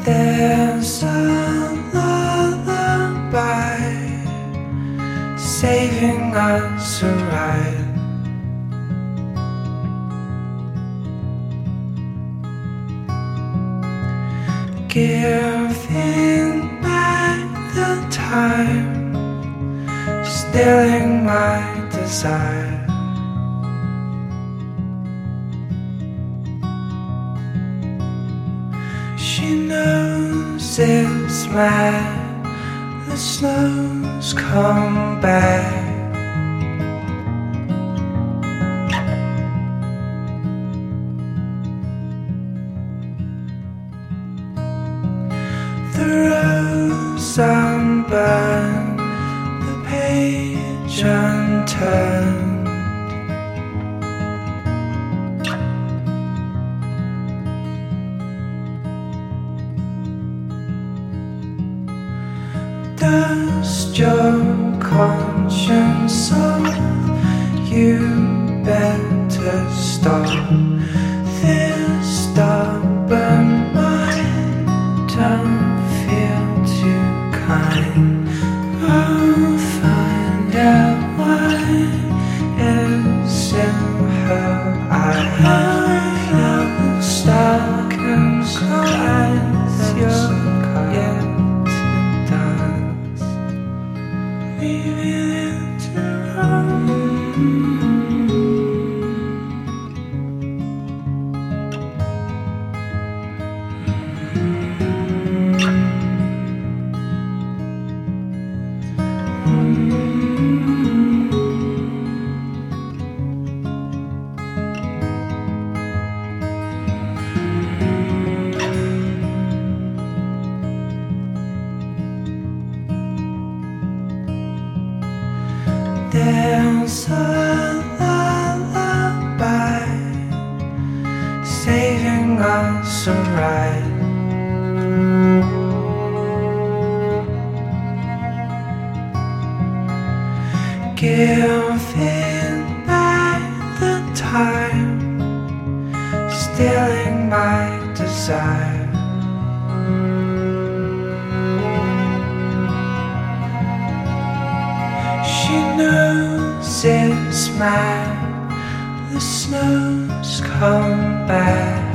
There's a lullaby saving us a ride. Giving back the time, stilling my desire. She knows it's mad, the snow's come back. The rose unburned, the page unturned. Dust your conscience off, you better stop this stubborn mind. Don't feel too kind. I'll find out why it's in her eyes. I'm stuck inside your yet dance. Leaving it to run. There's a lullaby saving us a ride. Giving back the time, stilling my desire. She knows it's mad, the snow's come back.